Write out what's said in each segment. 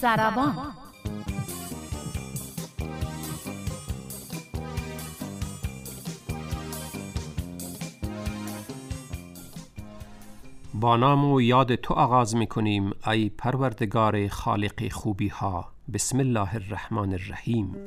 ضربان. با نام و یاد تو آغاز می‌کنیم ای پروردگار خالق خوبی ها. بسم الله الرحمن الرحیم.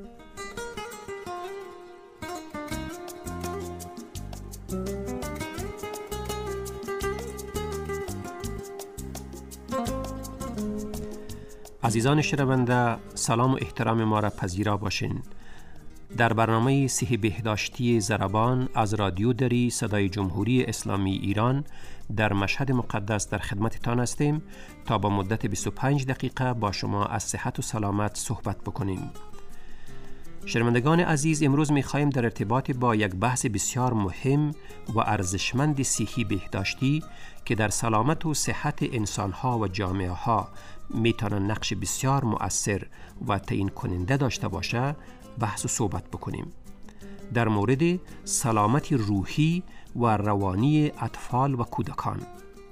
عزیزان شنونده، سلام و احترام ما را پذیرا باشین. در برنامه صحی بهداشتی ضربان از رادیو دری صدای جمهوری اسلامی ایران در مشهد مقدس در خدمتتان هستیم تا با مدت 25 دقیقه با شما از صحت و سلامت صحبت بکنیم. شنوندگان عزیز، امروز می‌خواهیم در ارتباط با یک بحث بسیار مهم و ارزشمند صحی بهداشتی که در سلامت و صحت انسان‌ها و جامعه‌ها می‌تواند نقش بسیار مؤثر و تعیین کننده داشته باشه بحث و صحبت بکنیم. در مورد سلامت روحی و روانی اطفال و کودکان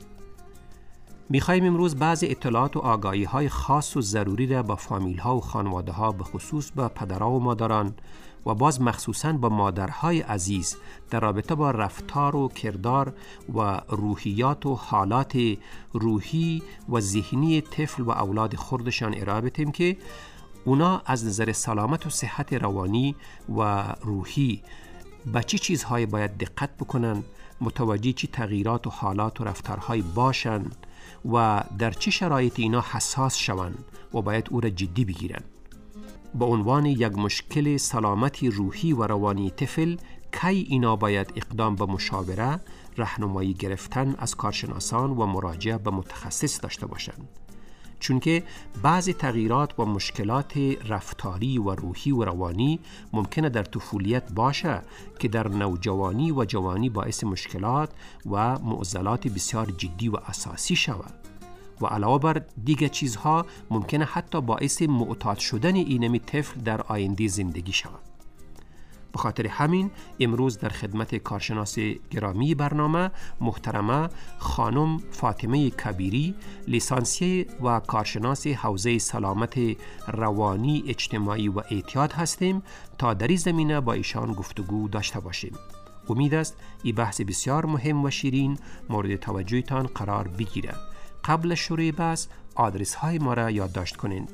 می‌خواهیم امروز بعض اطلاعات و آگاهی‌های خاص و ضروری را با فامیل‌ها و خانواده‌ها، به خصوص با پدرها و مادران و باز مخصوصاً با مادرهای عزیز در رابطه با رفتار و کردار و روحیات و حالات روحی و ذهنی طفل و اولاد خردشان ارائه بدیم که اونا از نظر سلامت و صحت روانی و روحی به چه چیزهای باید دقت بکنن، متوجه چه تغییرات و حالات و رفتارهای باشن و در چه شرایط اینا حساس شون و باید او را جدی بگیرن. با عنوان یک مشکل سلامتی روحی و روانی طفل، کی اینا باید اقدام به مشاوره، راهنمایی گرفتن از کارشناسان و مراجعه به متخصص داشته باشند. چون که بعضی تغییرات و مشکلات رفتاری و روحی و روانی ممکنه در طفولیت باشه که در نوجوانی و جوانی باعث مشکلات و معضلات بسیار جدی و اساسی شود و علاوه بر دیگر چیزها ممکنه حتی باعث معتاد شدن اینمی طفل در آینده زندگی شود. به خاطر همین امروز در خدمت کارشناس گرامی برنامه محترمه خانم فاطمه کبیری، لیسانسیه و کارشناس حوزه سلامت روانی، اجتماعی و اعتیاد هستیم تا در این زمینه با ایشان گفتگو داشته باشیم. امید است این بحث بسیار مهم و شیرین مورد توجهتان قرار بگیره. قبل شروع بحث آدرس های ما را یادداشت کنین: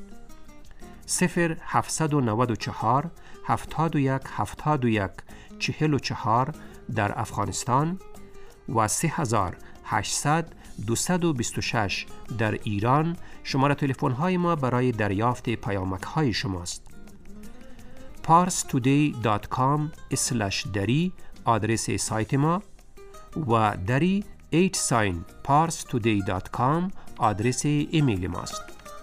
0794 71 71 44 در افغانستان و 3800 226 در ایران شماره تلفن های ما برای دریافت پیامک های شماست. parstoday.com/dari آدرس سایت ما و dari @parstoday.com آدرس ایمیل ماست.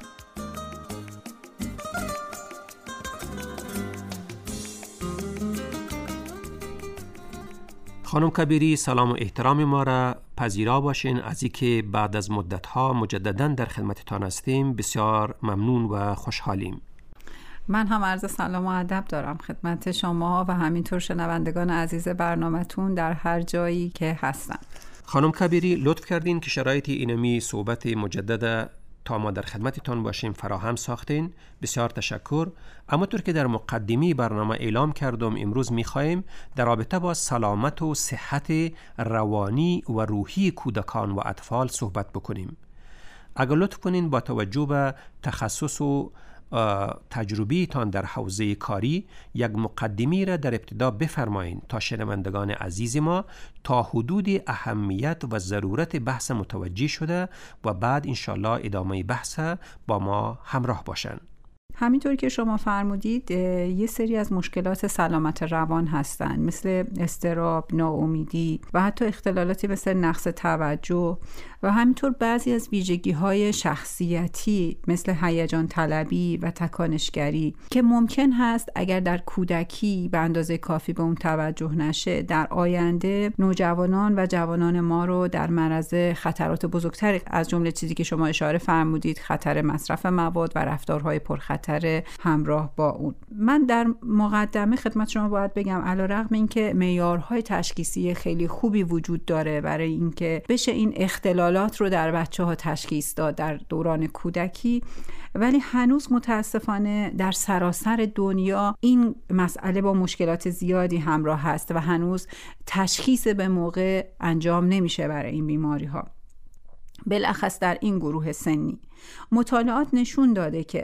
خانم کبیری، سلام و احترام ما را پذیرا باشین. از اینکه بعد از مدت‌ها مجدداً در خدمتتان هستیم بسیار ممنون و خوشحالیم. من هم عرض سلام و ادب دارم خدمت شما و همینطور شنوندگان عزیز برنامه‌تون در هر جایی که هستن. خانم کبیری، لطف کردین که شرایط اینمی صحبت مجدد تا ما در خدمتتان باشیم فراهم ساختین. بسیار تشکر. اما طور که در مقدمه برنامه اعلام کردم، امروز می‌خوایم در رابطه با سلامت و صحت روانی و روحی کودکان و اطفال صحبت بکنیم. اگر لطف کنین با توجه به تخصص و تجربه تان در حوزه کاری یک مقدمه را در ابتدا بفرمایید تا شنوندگان عزیز ما تا حدود اهمیت و ضرورت بحث متوجه شده و بعد انشالله ادامه بحث با ما همراه باشند. همینطور که شما فرمودید یه سری از مشکلات سلامت روان هستن، مثل اضطراب، ناامیدی و حتی اختلالاتی مثل نقص توجه و همینطور بعضی از ویژگی‌های شخصیتی مثل هیجان طلبی و تکانشگری که ممکن هست اگر در کودکی به اندازه کافی به اون توجه نشه در آینده نوجوانان و جوانان ما رو در معرض خطرات بزرگتر، از جمله چیزی که شما اشاره فرمودید، خطر مصرف مواد و رفتارهای پرخطر خطر همراه با اون. من در مقدمه خدمت شما باید بگم علیرغم اینکه معیارهای تشخیصی خیلی خوبی وجود داره برای اینکه بشه این اختلالات رو در بچه‌ها تشخیص داد در دوران کودکی، ولی هنوز متاسفانه در سراسر دنیا این مسئله با مشکلات زیادی همراه هست و هنوز تشخیص به موقع انجام نمیشه برای این بیماری ها، بالاخص در این گروه سنی. مطالعات نشون داده که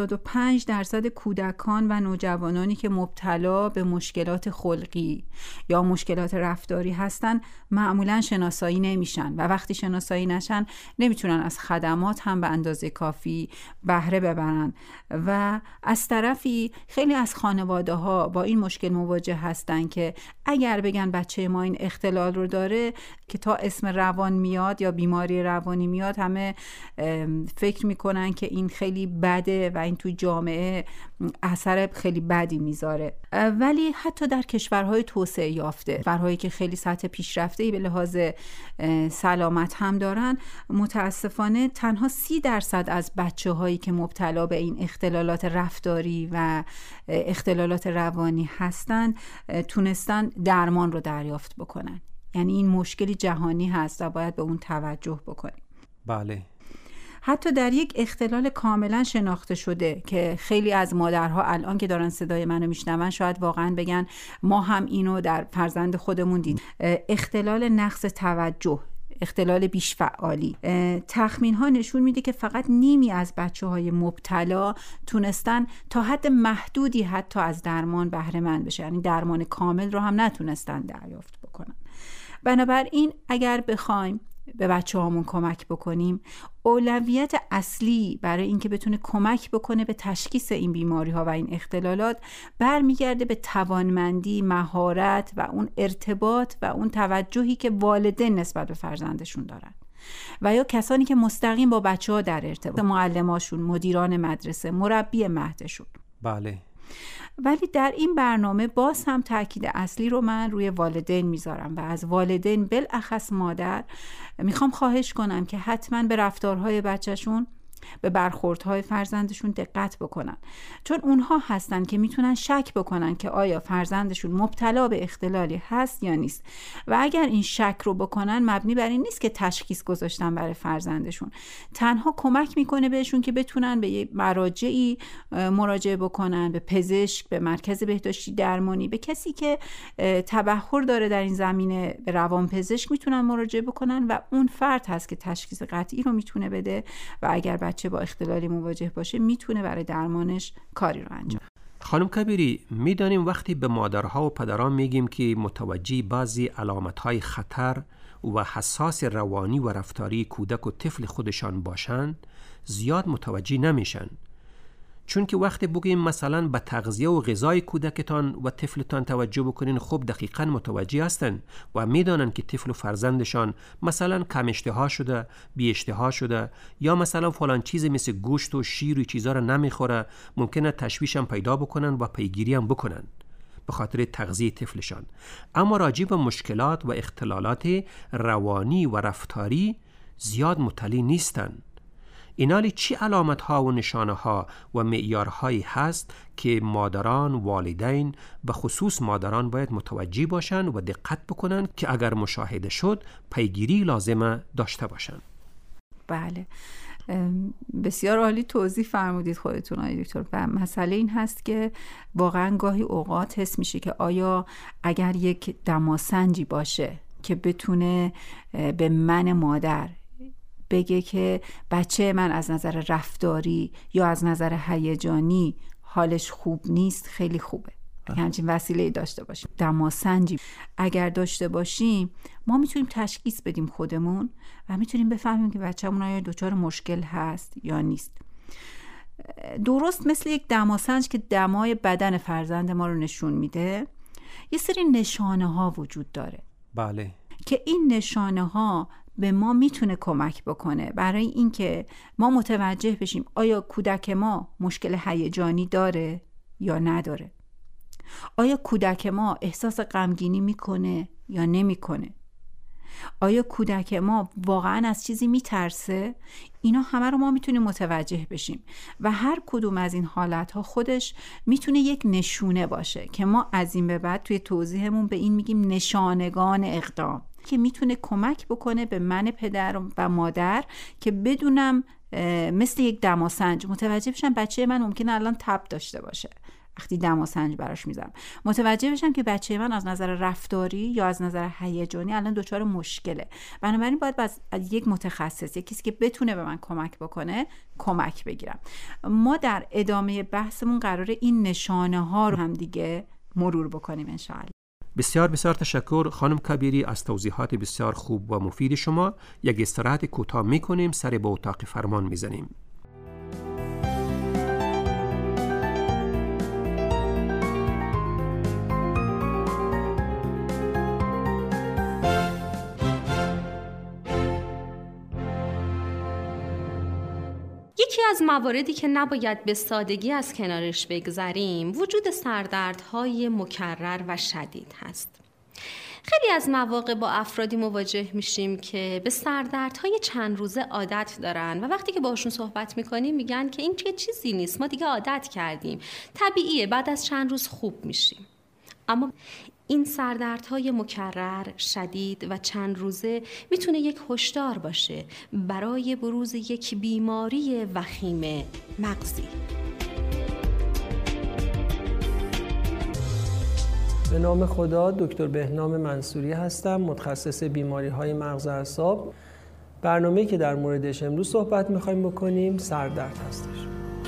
75% کودکان و نوجوانانی که مبتلا به مشکلات خلقی یا مشکلات رفتاری هستن معمولاً شناسایی نمیشن و وقتی شناسایی نشن نمیتونن از خدمات هم به اندازه کافی بهره ببرن و از طرفی خیلی از خانواده ها با این مشکل مواجه هستن که اگر بگن بچه ما این اختلال رو داره که تا اسم روان میاد یا بیماری روانی میاد همه فکر میکنن که این خیلی بده و این توی جامعه اثر خیلی بدی میذاره. ولی حتی در کشورهای توسعه یافته، کشورهایی که خیلی سطح پیشرفته‌ای به لحاظ سلامت هم دارن، متاسفانه تنها 30% از بچه‌هایی که مبتلا به این اختلالات رفتاری و اختلالات روانی هستن تونستن درمان رو دریافت بکنن. یعنی این مشکلی جهانی هست و باید به اون توجه بکنیم. بله. حتی در یک اختلال کاملا شناخته شده که خیلی از مادرها الان که دارن صدای منو میشنون شاید واقعا بگن ما هم اینو در فرزند خودمون دیدیم، اختلال نقص توجه، اختلال بیش فعالی. تخمین ها نشون میده که فقط نیمی از بچه های مبتلا تونستن تا حد محدودی حتی از درمان بهره مند بشه، یعنی درمان کامل رو هم نتونستن دریافت بکنن. بنابراین اگر بخوایم به بچه هامون کمک بکنیم، اولویت اصلی برای اینکه بتونه کمک بکنه به تشخیص این بیماری ها و این اختلالات برمیگرده به توانمندی، مهارت و اون ارتباط و اون توجهی که والدین نسبت به فرزندشون دارن و یا کسانی که مستقیم با بچه ها در ارتباط، معلماشون، مدیران مدرسه، مربی مهدشون. بله. ولی در این برنامه باز هم تاکید اصلی رو من روی والدین میذارم و از والدین بالاخص مادر میخوام خواهش کنم که حتما به رفتارهای بچهشون، به برخوردهای فرزندشون دقت بکنن، چون اونها هستن که میتونن شک بکنن که آیا فرزندشون مبتلا به اختلالی هست یا نیست و اگر این شک رو بکنن مبنی بر این نیست که تشخیص گذاشتن برای فرزندشون، تنها کمک میکنه بهشون که بتونن به یه مراجعی مراجعه بکنن، به پزشک، به مرکز بهداشتی درمانی، به کسی که تبحر داره در این زمینه، به روانپزشک میتونن مراجعه بکنن و اون فرد هست که تشخیص قطعی رو میتونه بده و اگر بچه با اختلالی مواجه باشه میتونه برای درمانش کاری رو انجام. خانم کبیری، میدانیم وقتی به مادرها و پدران میگیم که متوجه بعضی علامتهای خطر و حساس روانی و رفتاری کودک و طفل خودشان باشند زیاد متوجه نمیشن، چون که وقتی بگیم مثلا به تغذیه و غذای کودکتان و طفلتان توجه بکنین، خب دقیقاً متوجه هستن و میدانن که طفل و فرزندشان مثلا کم اشتها شده، بی اشتها شده یا مثلا فلان چیز مثل گوشت و شیر و چیزا را نمیخوره، ممکنه تشویش هم پیدا بکنن و پیگیری هم بکنن به خاطر تغذیه طفلشان. اما راجع به مشکلات و اختلالات روانی و رفتاری زیاد مطلع نیستن. اینالی چی علامت ها و نشانه ها و معیارهایی هست که مادران، والدین، به خصوص مادران باید متوجه باشن و دقت بکنن که اگر مشاهده شد پیگیری لازمه داشته باشن؟ بله، بسیار عالی توضیح فرمودید خودتون آقای دکتر. و مسئله این هست که واقعا گاهی اوقات حس میشه که آیا اگر یک دماسنجی باشه که بتونه به من مادر بگه که بچه من از نظر رفتاری یا از نظر هیجانی حالش خوب نیست، خیلی خوبه همچین وسیله داشته باشیم. دماسنجی اگر داشته باشیم ما میتونیم تشخیص بدیم خودمون و میتونیم بفهمیم که بچه‌مون آیا دچار مشکل هست یا نیست. درست مثل یک دماسنج که دمای بدن فرزند ما رو نشون میده، یه سری نشانه ها وجود داره. بله. که این نشانه ها به ما میتونه کمک بکنه برای اینکه ما متوجه بشیم آیا کودک ما مشکل هیجانی داره یا نداره، آیا کودک ما احساس غمگینی میکنه یا نمیکنه، آیا کودک ما واقعا از چیزی میترسه؟ اینا همه رو ما میتونیم متوجه بشیم و هر کدوم از این حالتها خودش میتونه یک نشونه باشه که ما از این به بعد توی توضیحمون به این میگیم نشانگان اقدام، که میتونه کمک بکنه به من پدر و مادر که بدونم مثل یک دماسنج متوجه بشم بچه من ممکنه الان تب داشته باشه. وقتی دماسنج براش میذارم متوجه بشم که بچه من از نظر رفتاری یا از نظر هیجانی الان دچار مشکله. بنابراین باید از یک متخصص، یک کسی که بتونه به من کمک بکنه کمک بگیرم. ما در ادامه بحثمون قراره این نشانه ها رو هم دیگه مرور بکنیم انشاءالله. بسیار بسیار تشکر خانم کبیری از توضیحات بسیار خوب و مفید شما. یک استراحت کوتاه میکنیم، سر به اتاق فرمان میزنیم. یکی از مواردی که نباید به سادگی از کنارش بگذریم وجود سردردهای مکرر و شدید هست. خیلی از مواقع با افرادی مواجه میشیم که به سردردهای چند روزه عادت دارن و وقتی که باشون صحبت میکنیم میگن که این چیزی نیست، ما دیگه عادت کردیم، طبیعیه، بعد از چند روز خوب میشیم. اما این سردردهای مکرر، شدید و چند روزه میتونه یک هشدار باشه برای بروز یک بیماری وخیم مغزی. به نام خدا، دکتر بهنام منصوری هستم، متخصص بیماری‌های مغز و اعصاب. برنامه‌ای که در موردش امروز صحبت می‌خوایم بکنیم سردرد هستش.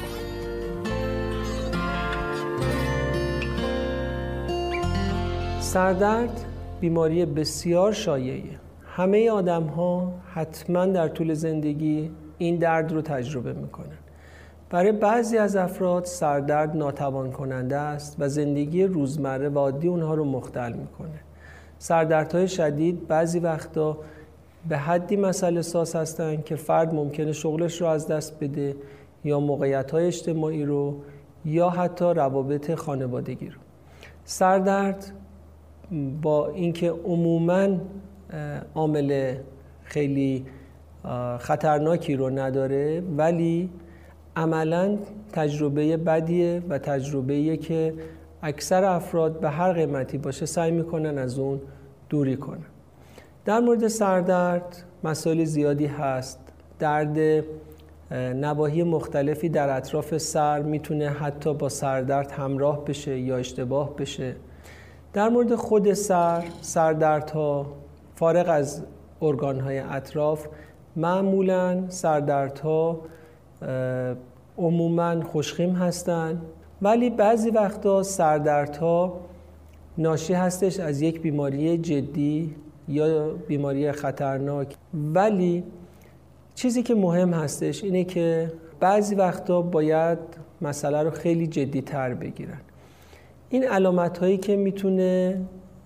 سردرد بیماری بسیار شایعیه. همه آدم‌ها حتما در طول زندگی این درد رو تجربه می‌کنن. برای بعضی از افراد سردرد ناتوان کننده است و زندگی روزمره و عادی اونها رو مختل میکنه. سردردهای شدید بعضی وقتا به حدی مسئله ساز هستن که فرد ممکنه شغلش رو از دست بده یا موقعیت‌های اجتماعی رو یا حتی روابط خانوادگی رو. سردرد با اینکه عموماً عامل خیلی خطرناکی رو نداره، ولی عملاً تجربه بدیه و تجربه‌ایه که اکثر افراد به هر قیمتی باشه سعی میکنن از اون دوری کنن. در مورد سردرد مسائل زیادی هست. درد نواحی مختلفی در اطراف سر میتونه حتی با سردرد همراه بشه یا اشتباه بشه. در مورد خود سردردها فارغ از ارگان‌های اطراف، معمولاً سردردها عموماً خوشخیم هستند، ولی بعضی وقتا سردردها ناشی هستش از یک بیماری جدی یا بیماری خطرناک. ولی چیزی که مهم هستش اینه که بعضی وقتا باید مسئله رو خیلی جدی تر بگیرن. این علامت هایی که میتونه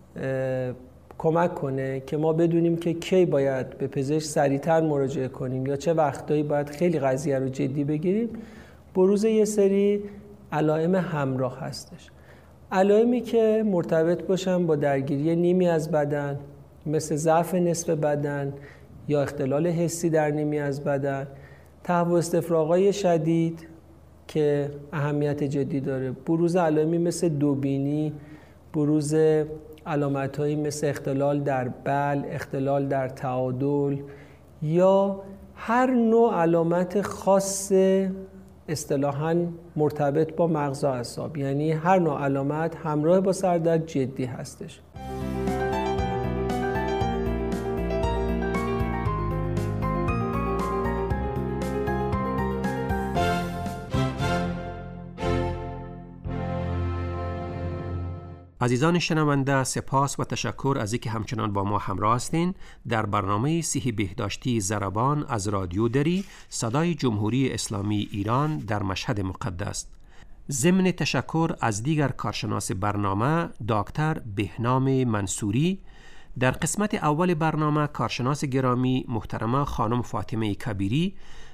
کمک کنه که ما بدونیم که کی باید به پزشک سریعتر مراجعه کنیم یا چه وقتایی باید خیلی قضیه رو جدی بگیریم، بروز یه سری علائم همراه هستش. علائمی که مرتبط باشن با درگیری نیمی از بدن، مثل ضعف نصف بدن یا اختلال حسی در نیمی از بدن، تهوع استفراغ‌های شدید که اهمیت جدی داره، بروز علائمی مثل دوبینی، بروز علامت‌هایی مثل اختلال در بلع، اختلال در تعادل یا هر نوع علامت خاص اصطلاحاً مرتبط با مغز و اعصاب، یعنی هر نوع علامت همراه با سردرد جدی هستش. عزیزان شنونده، سپاس و تشکر از اینکه همچنان با ما همراه هستین. در برنامه صحی بهداشتی ضربان از رادیو دری، صدای جمهوری اسلامی ایران در مشهد مقدس. ضمن تشکر از دیگر کارشناس برنامه دکتر بهنام منصوری. در قسمت اول برنامه کارشناس گرامی محترمه خانم فاطمه کبیری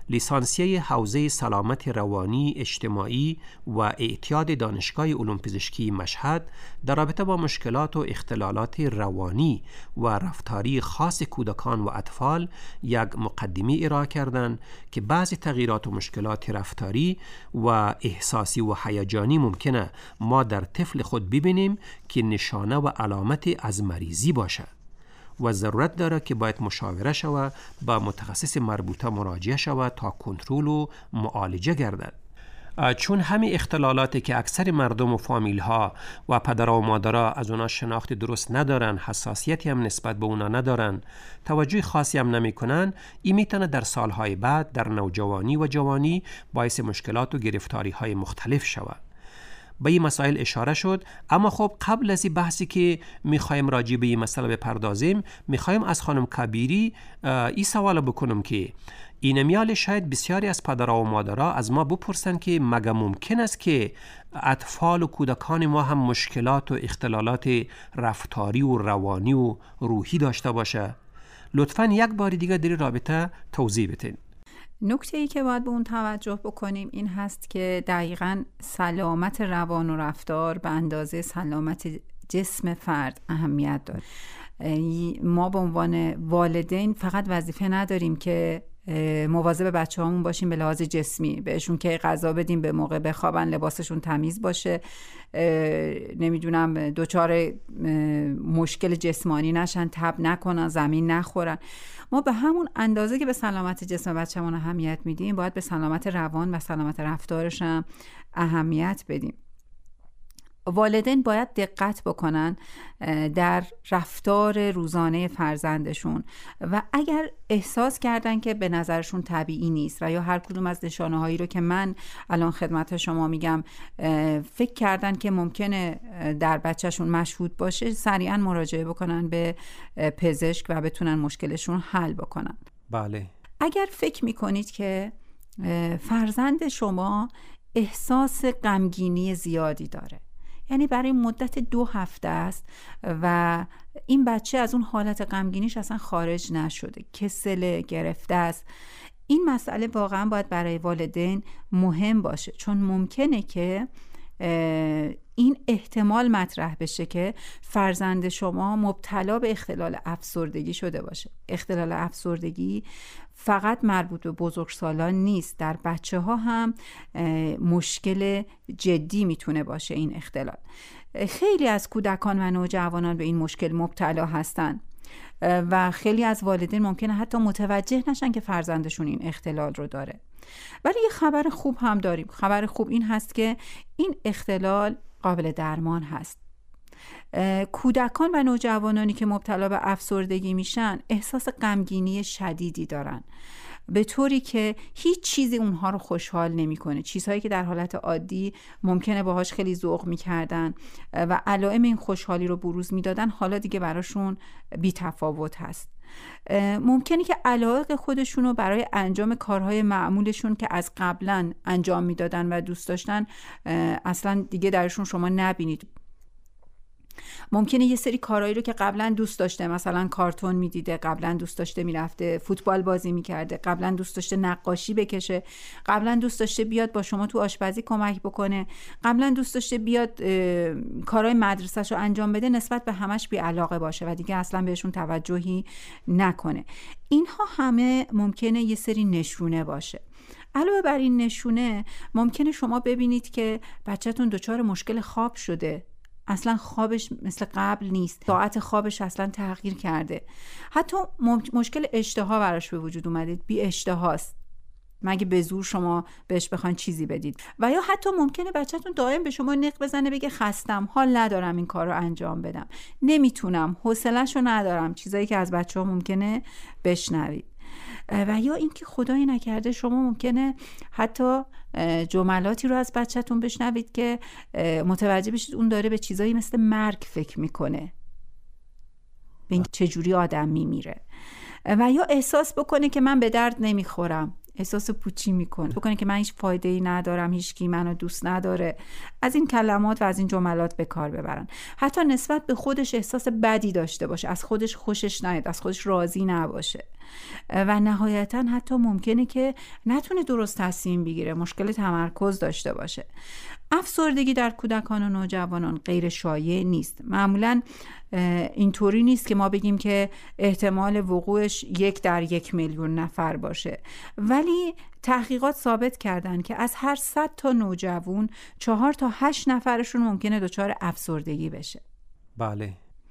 لیسانسیه حوزه سلامت روانی اجتماعی و اعتیاد دانشگاه علوم پزشکی مشهد در رابطه با مشکلات و اختلالات روانی و رفتاری خاص کودکان و اطفال یک مقدمه ارائه کردند که بعضی تغییرات و مشکلات رفتاری و احساسی و هیجانی ممکنه ما در طفل خود ببینیم که نشانه و علامت از مریضی باشد و ضرورت داره که باید مشاوره شود، با متخصص مربوطه مراجعه شود تا کنترل و معالجه گردد. چون همین اختلالاتی که اکثر مردم و فامیل ها و پدر و مادرها از اونا شناخت درست ندارن، حساسیتی هم نسبت به اونا ندارن، توجه خاصی هم نمی کنن، این میتونه در سالهای بعد در نوجوانی و جوانی باعث مشکلات و گرفتاری های مختلف شود. به این مسائل اشاره شد، اما خب قبل از این بحثی که میخوایم راجع به این مسئله بپردازیم، میخوایم از خانم کبیری این سوال بکنم که این میال شاید بسیاری از پدرها و مادرها از ما بپرسن که مگه ممکن است که اطفال و کودکان ما هم مشکلات و اختلالات رفتاری و روانی و روحی داشته باشه؟ لطفاً یک بار دیگه در رابطه توضیح بدین. نکته‌ای که باید به اون توجه بکنیم این هست که دقیقاً سلامت روان و رفتار به اندازه سلامت جسم فرد اهمیت داره. ما به عنوان والدین فقط وظیفه نداریم که مواظب بچه‌هامون باشیم به لحاظ جسمی، بهشون که غذا بدیم، به موقع بخوابن، لباسشون تمیز باشه، نمیدونم دچار مشکل جسمانی نشن، تب نکنن، زمین نخورن. ما به همون اندازه که به سلامت جسم بچه‌مون اهمیت میدیم باید به سلامت روان و سلامت رفتارش هم اهمیت بدیم. والدین باید دقت بکنن در رفتار روزانه فرزندشون و اگر احساس کردن که به نظرشون طبیعی نیست و یا هر کدوم از نشانه هایی رو که من الان خدمت شما میگم فکر کردن که ممکنه در بچهشون مشهود باشه، سریعا مراجعه بکنن به پزشک و بتونن مشکلشون حل بکنن. بله. اگر فکر میکنید که فرزند شما احساس غمگینی زیادی داره، یعنی برای مدت 2 هفته است و این بچه از اون حالت غمگینیش اصلا خارج نشده، کسل گرفته است، این مسئله واقعا باید برای والدین مهم باشه، چون ممکنه که این احتمال مطرح بشه که فرزند شما مبتلا به اختلال افسردگی شده باشه. اختلال افسردگی فقط مربوط به بزرگسالان نیست، در بچه ها هم مشکل جدی میتونه باشه این اختلال. خیلی از کودکان و نوجوانان به این مشکل مبتلا هستن و خیلی از والدین ممکنه حتی متوجه نشن که فرزندشون این اختلال رو داره. ولی یه خبر خوب هم داریم. خبر خوب این هست که این اختلال قابل درمان هست. کودکان و نوجوانانی که مبتلا به افسردگی میشن احساس غمگینی شدیدی دارن، به طوری که هیچ چیزی اونها رو خوشحال نمیکنه. چیزهایی که در حالت عادی ممکنه باهاش خیلی ذوق میکردن و علائم این خوشحالی رو بروز میدادن، حالا دیگه براشون بی تفاوت هست. ممکنه که علاقه خودشون رو برای انجام کارهای معمولشون که از قبلا انجام میدادن و دوست داشتن اصلا دیگه درشون شما نبینید. ممکنه یه سری کارهایی رو که قبلا دوست داشته، مثلا کارتون میدیده، قبلا دوست داشته میرفته فوتبال بازی میکرده، قبلا دوست داشته نقاشی بکشه، قبلا دوست داشته بیاد با شما تو آشپزی کمک بکنه، قبلا دوست داشته بیاد کارهای مدرسه‌شو انجام بده، نسبت به همش بی علاقه باشه و دیگه اصلا بهشون توجهی نکنه. اینها همه ممکنه یه سری نشونه باشه. علاوه بر این نشونه ممکنه شما ببینید که بچه‌تون دچار مشکل خواب شده، اصلا خوابش مثل قبل نیست، ساعت خوابش اصلا تغییر کرده، حتی مشکل اشتها براش به وجود اومده، بی اشتهاست مگه به زور شما بهش بخواین چیزی بدید. و یا حتی ممکنه بچه‌تون دائم به شما نق بزنه، بگه خستم، حال ندارم این کار رو انجام بدم، نمیتونم، حوصله‌شو ندارم، چیزایی که از بچه‌ها ممکنه بشنوید. و یا اینکه خدای نکرده شما ممکنه حتی جملاتی رو از بچه‌تون بشنوید که متوجه بشید اون داره به چیزایی مثل مرگ فکر میکنه، به اینکه چجوری آدم میمیره. و یا احساس بکنه که من به درد نمیخورم، احساس پوچی بکنه که من هیچ فایده‌ای ندارم، هیچکی منو دوست نداره. از این کلمات و از این جملات به کار ببرن. حتی نسبت به خودش احساس بدی داشته باشه، از خودش خوشش نیاد، از خودش راضی نباشه. و نهایتاً حتی ممکنه که نتونه درست تصمیم بگیره، مشکل تمرکز داشته باشه. افسردگی در کودکان و نوجوانان غیر شایع نیست. معمولاً اینطوری نیست که ما بگیم که احتمال وقوعش 1 در 1 میلیون نفر باشه، ولی تحقیقات ثابت کردن که از هر 100 تا نوجوان 4 تا 8 نفرشون ممکنه دچار افسردگی بشه. بله.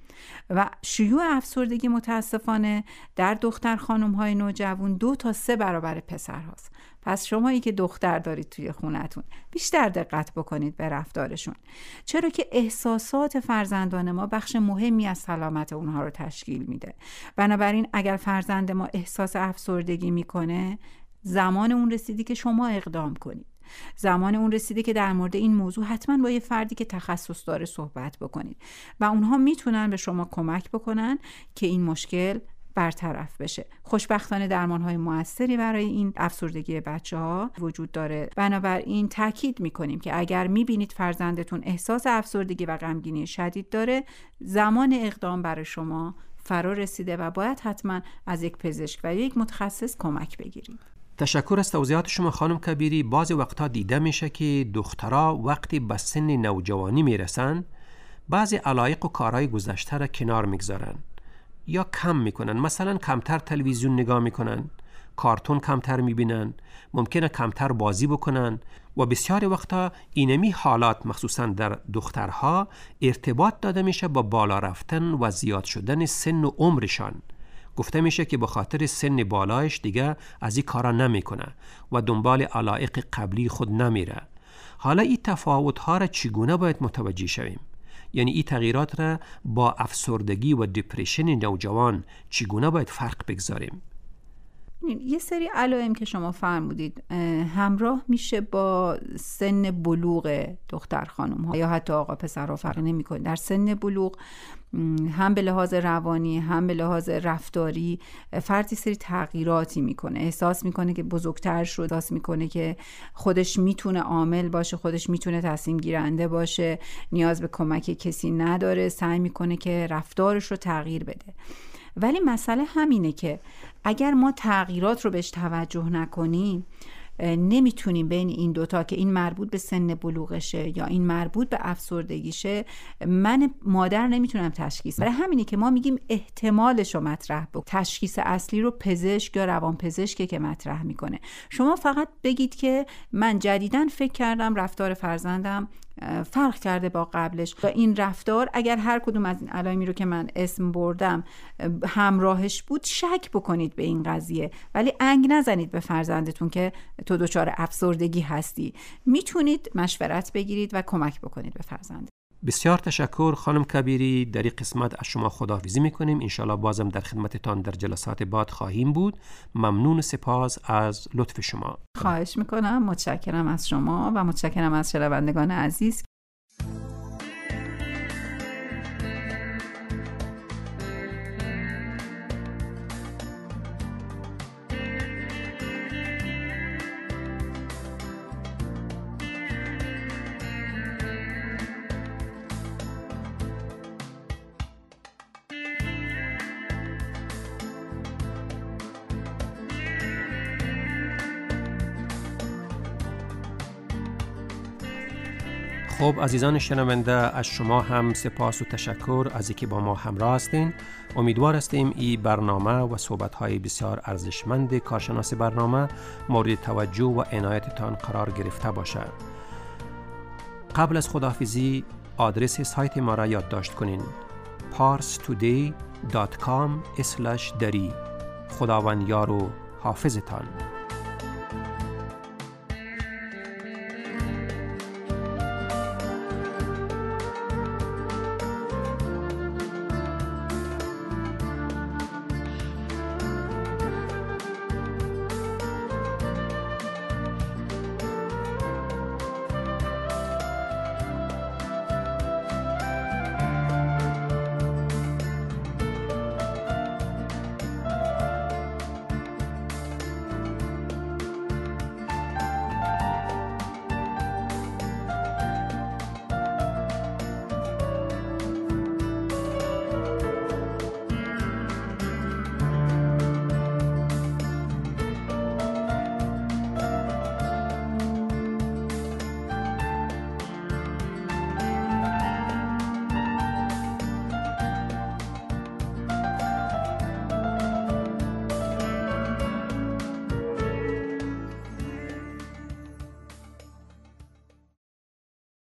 و شیوع افسردگی متاسفانه در دختر خانم‌های نوجوان 2 تا 3 برابر پسر هاست. پس شمایی که دختر دارید توی خونتون بیشتر دقت بکنید به رفتارشون، چرا که احساسات فرزندان ما بخش مهمی از سلامت اونها رو تشکیل میده. بنابراین اگر فرزند ما احساس افسردگی میکنه، زمان اون رسیدی که شما اقدام کنید. زمان اون رسیده که در مورد این موضوع حتما با یه فردی که تخصص داره صحبت بکنید و اونها میتونن به شما کمک بکنن که این مشکل برطرف بشه. خوشبختانه درمان‌های موثری برای این افسردگی بچه‌ها وجود داره. بنابراین تاکید می‌کنیم که اگر می‌بینید فرزندتون احساس افسردگی و غمگینی شدید داره، زمان اقدام برای شما فرا رسیده و باید حتما از یک پزشک و یک متخصص کمک بگیرید. تشکر از توضیحات شما خانم کبیری. بعضی وقتا دیده میشه که دخترها وقتی به سن نوجوانی میرسن بعضی علایق و کارهای گذشته را کنار میگذارن یا کم میکنن. مثلا کمتر تلویزیون نگاه میکنن، کارتون کمتر میبینن، ممکنه کمتر بازی بکنن و بسیاری وقتا اینمی حالات مخصوصا در دخترها ارتباط داده میشه با بالا رفتن و زیاد شدن سن و عمرشان. گفته میشه که به خاطر سن بالایش دیگه از این کارا نمیکنه و دنبال علایق قبلی خود نمیره. حالا این تفاوت‌ها را چگونه باید متوجه شویم؟ یعنی این تغییرات را با افسردگی و دپرشن نوجوان چگونه باید فرق بگذاریم؟ یه سری علائم که شما فرمودید همراه میشه با سن بلوغ دختر خانم ها یا حتی آقا پسر ها فرق نمی کنه. در سن بلوغ هم به لحاظ روانی هم به لحاظ رفتاری فردی سری تغییراتی میکنه، احساس میکنه که بزرگتر شد، احساس میکنه که خودش میتونه عامل باشه، خودش میتونه تصمیم گیرنده باشه، نیاز به کمک کسی نداره، سعی میکنه که رفتارش رو تغییر بده. ولی مسئله همینه که اگر ما تغییرات رو بهش توجه نکنیم نمیتونیم بین این دوتا که این مربوط به سن بلوغشه یا این مربوط به افسردگیشه، من مادر نمیتونم تشخیص. برای همینه که ما میگیم احتمالش رو مطرح بکن. تشخیص اصلی رو پزشک یا روانپزشکه که مطرح میکنه. شما فقط بگید که من جدیداً فکر کردم رفتار فرزندم فرق کرده با قبلش و این رفتار اگر هر کدوم از این علائمی رو که من اسم بردم همراهش بود، شک بکنید به این قضیه، ولی انگ نزنید به فرزندتون که تو دچار افسردگی هستی. میتونید مشورت بگیرید و کمک بکنید به فرزند. بسیار تشکر خانم کبیری. در این قسمت از شما خداحافظی میکنیم. انشالله بازم در خدمتتان در جلسات بعد خواهیم بود. ممنون، سپاس از لطف شما. خواهش میکنم. متشکرم از شما و متشکرم از شنوندگان عزیز. خب عزیزان شنونده، از شما هم سپاس و تشکر از اینکه با ما همراه هستین. امیدوار هستیم این برنامه و صحبت‌های بسیار ارزشمند کارشناس برنامه مورد توجه و عنایتتان قرار گرفته باشد. قبل از خداحافظی آدرس سایت ما را یادداشت کنین: parstoday.com/dari. خداوند یار و حافظتان.